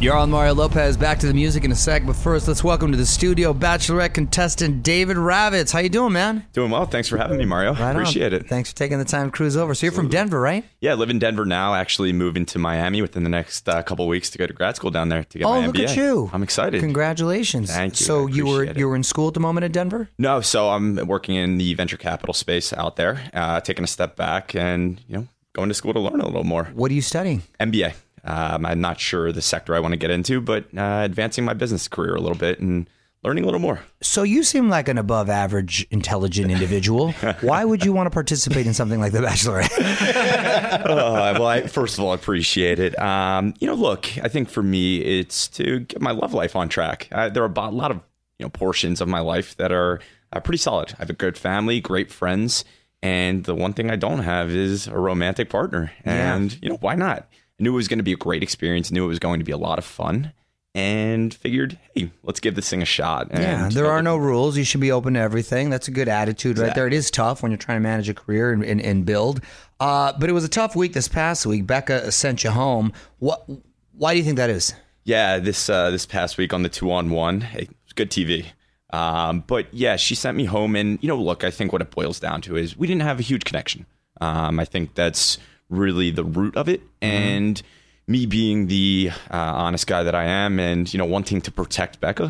You're on Mario Lopez. Back to the music in a sec, but first, let's welcome to the studio Bachelorette contestant David Ravitz. How you doing, man? Doing well. Thanks for having me, Mario. Right Appreciate on. it. Thanks for taking the time to cruise over. So you're from Denver, right? Yeah, I live in Denver now. Actually moving to Miami within the next couple of weeks to go to grad school down there to get my MBA. Oh, look at you. I'm excited. Congratulations. Thank you. So I you appreciate were in school at the moment in Denver? No, so I'm working in the venture capital space out there, taking a step back and, going to school to learn a little more. What are you studying? MBA. I'm not sure the sector I want to get into, but advancing my business career a little bit and learning a little more. So you seem like an above average intelligent individual. Why would you want to participate in something like The Bachelorette? Well, first of all, I appreciate it. Look, I think for me, it's to get my love life on track. There are a lot of portions of my life that are pretty solid. I have a good family, great friends, and the one thing I don't have is a romantic partner. And why not? I knew it was going to be a great experience. Knew it was going to be a lot of fun. And figured, hey, let's give this thing a shot. And there are no rules. You should be open to everything. That's a good attitude right there. It is tough when you're trying to manage a career and build. But it was a tough week this past week. Becca sent you home. Why do you think that is? Yeah, this past week on the 2-on-1, it was good TV. But yeah, she sent me home. And, look, I think what it boils down to is we didn't have a huge connection. I think that's really the root of it. And me being the honest guy that I am and, wanting to protect Becca,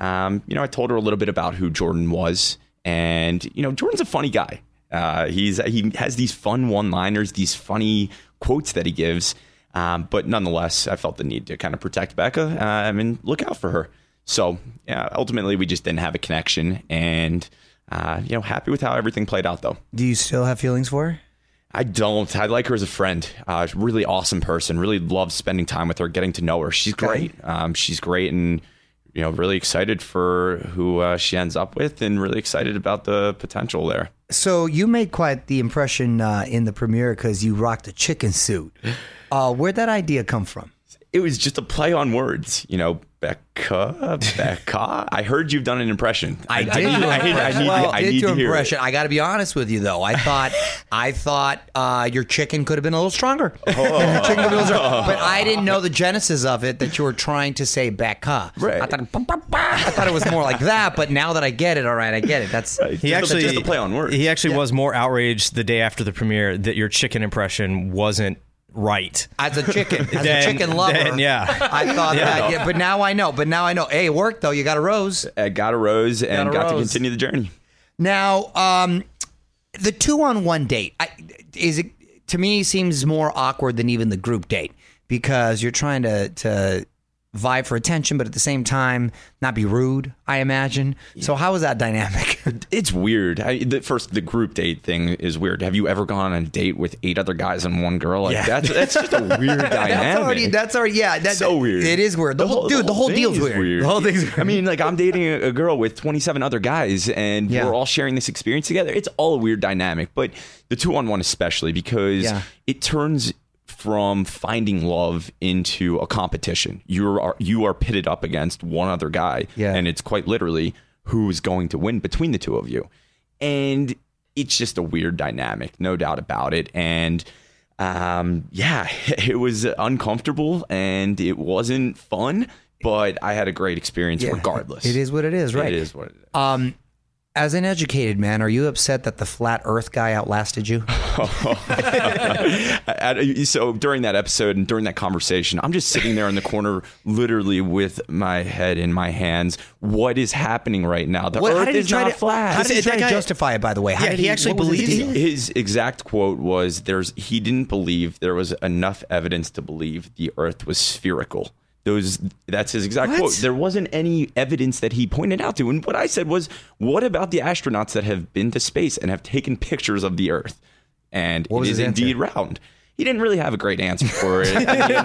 I told her a little bit about who Jordan was. And, Jordan's a funny guy. He has these fun one-liners, these funny quotes that he gives. But nonetheless, I felt the need to kind of protect Becca and look out for her. So, yeah, ultimately, we just didn't have a connection. And, happy with how everything played out, though. Do you still have feelings for her? I don't. I like her as a friend. Really awesome person. Really love spending time with her, getting to know her. She's great. She's great and, really excited for who she ends up with and really excited about the potential there. So you made quite the impression in the premiere because you rocked a chicken suit. Where'd that idea come from? It was just a play on words, Becca. I heard you've done an impression. I did your impression. I got to be honest with you, though. I thought your chicken could have been a little stronger. But I didn't know the genesis of it, that you were trying to say Becca. Right. I thought it was more like that, but now that I get it, all right, I get it. That's just a play on words. He actually was more outraged the day after the premiere that your chicken impression wasn't right. As a chicken lover. I thought that, but now I know. Hey, it worked, though. You got a rose. I got a rose and got to continue the journey. Now, the 2-on-1 date, to me, seems more awkward than even the group date because you're trying to vie for attention, but at the same time, not be rude, I imagine. Yeah. So how is that dynamic? It's weird. The group date thing is weird. Have you ever gone on a date with 8 other guys and one girl? That's just a weird dynamic. That's so weird. It is weird. The whole deal's weird. The whole thing's weird. I mean, I'm dating a girl with 27 other guys and we're all sharing this experience together. It's all a weird dynamic, but the 2-on-1 especially because it turns from finding love into a competition. You are pitted up against one other guy, and it's quite literally who's going to win between the two of you. And it's just a weird dynamic, no doubt about it. And it was uncomfortable and it wasn't fun, but I had a great experience regardless. It is what it is, right? It is what it is. As an educated man, are you upset that the flat earth guy outlasted you? So during that episode and during that conversation, I'm just sitting there in the corner, literally with my head in my hands. What is happening right now? The earth is not flat. How did he try to justify it, by the way? He actually believes it. His exact quote was, he didn't believe there was enough evidence to believe the earth was spherical. That's his exact quote. There wasn't any evidence that he pointed out to. And what I said was, what about the astronauts that have been to space and have taken pictures of the Earth? And it is indeed round. He didn't really have a great answer for it.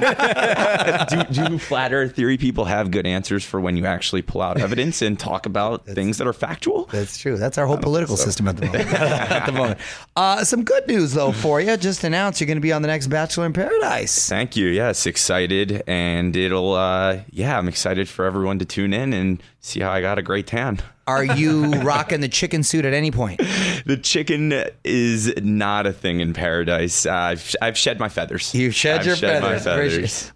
Do flat Earth theory people have good answers for when you actually pull out evidence and talk about things that are factual? That's true. That's our whole political system at the moment. Some good news, though, for you. Just announced you're going to be on the next Bachelor in Paradise. Thank you. Yes, excited. And it'll, I'm excited for everyone to tune in and see how I got a great tan. Are you rocking the chicken suit at any point? The chicken is not a thing in paradise. I've shed my feathers. You shed your my feathers.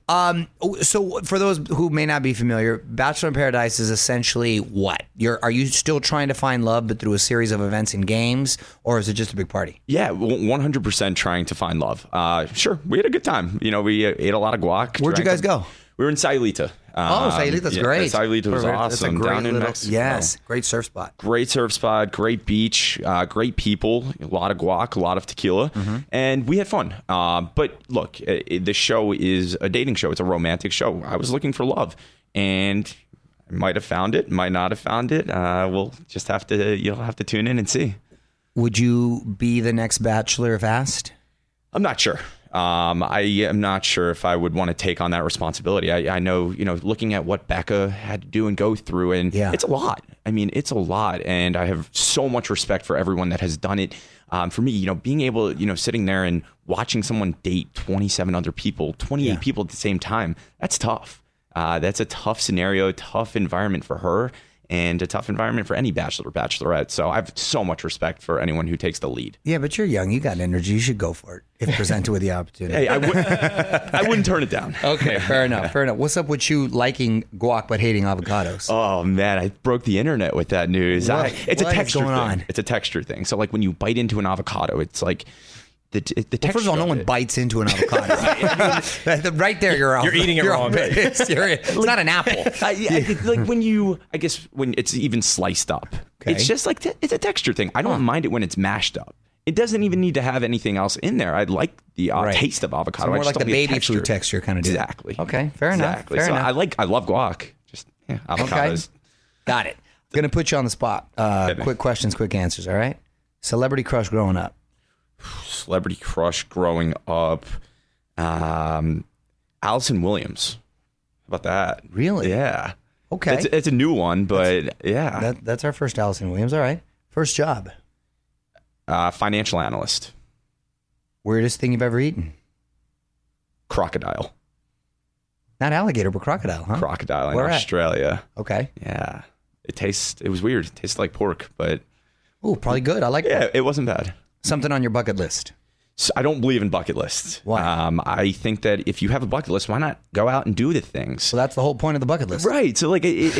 So for those who may not be familiar, Bachelor in Paradise is essentially what? Are you still trying to find love, but through a series of events and games, or is it just a big party? Yeah, 100% trying to find love. Sure, we had a good time. We ate a lot of guac. Where'd you guys go? We were in Sayulita. Sayulita's great. Sayulita was awesome. Down in Mexico. Yes, great surf spot. Great surf spot, great beach, great people, a lot of guac, a lot of tequila, and we had fun. But look, the show is a dating show. It's a romantic show. I was looking for love, and I might have found it, might not have found it. We'll just you'll have to tune in and see. Would you be the next Bachelor if asked? I'm not sure. I am not sure if I would want to take on that responsibility. I know, looking at what Becca had to do and go through, and it's a lot. I mean, it's a lot. And I have so much respect for everyone that has done it. For me, being able, sitting there and watching someone date 27 other people, 28 people at the same time, that's tough. That's a tough scenario, tough environment for her, and a tough environment for any bachelor or bachelorette. So I have so much respect for anyone who takes the lead. Yeah, but you're young. You got energy. You should go for it if presented with the opportunity. Hey, I wouldn't turn it down. Okay, fair enough. What's up with you liking guac but hating avocados? Oh, man, I broke the internet with that news. It's a texture thing. It's a texture thing. So like when you bite into an avocado, it's like... The texture. First of all, no one bites into an avocado. Right there, you're eating it wrong. It's not an apple. Like when it's even sliced up, it's just like it's a texture thing. I don't mind it when it's mashed up. It doesn't even need to have anything else in there. I like the taste of avocado. So more like the baby food texture kind of deal. Exactly. Okay, fair enough. Fair enough. I love guac. Just avocados. Okay. Got it. Gonna put you on the spot. Quick questions, quick answers. All right. Celebrity crush growing up. Celebrity crush growing up. Allison Williams. How about that? Really? Yeah. Okay. It's a new one, but That's our first Allison Williams. All right. First job. Financial analyst. Weirdest thing you've ever eaten? Crocodile. Not alligator, but crocodile, huh? Crocodile in Where at? Australia. Okay. Yeah. It was weird. It tasted like pork, but... Ooh, probably good. I like that. Yeah, it wasn't bad. Something on your bucket list. So I don't believe in bucket lists. Why? I think that if you have a bucket list, why not go out and do the things? So that's the whole point of the bucket list. Right. So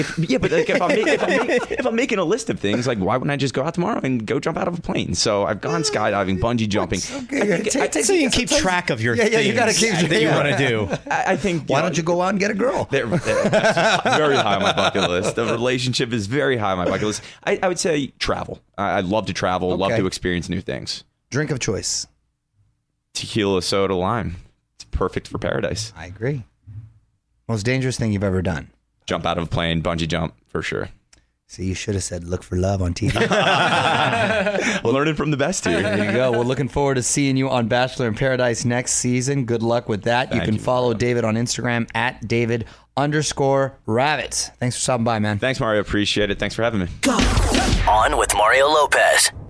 if I'm making a list of things, like why wouldn't I just go out tomorrow and go jump out of a plane? So I've gone skydiving, bungee jumping. Okay. So you can keep track of your things you gotta keep that you want to do. I think. Why don't you go out and get a girl? That's very high on my bucket list. The relationship is very high on my bucket list. I would say travel. I love to travel, love to experience new things. Drink of choice. Tequila, soda, lime. It's perfect for paradise. I agree. Most dangerous thing you've ever done? Jump out of a plane, bungee jump, for sure. See, you should have said look for love on TV. We're learning from the best here. There you go. We're looking forward to seeing you on Bachelor in Paradise next season. Good luck with that. You can follow David on Instagram at David_Ravitz. Thanks for stopping by, man. Thanks, Mario. Appreciate it. Thanks for having me. On with Mario Lopez.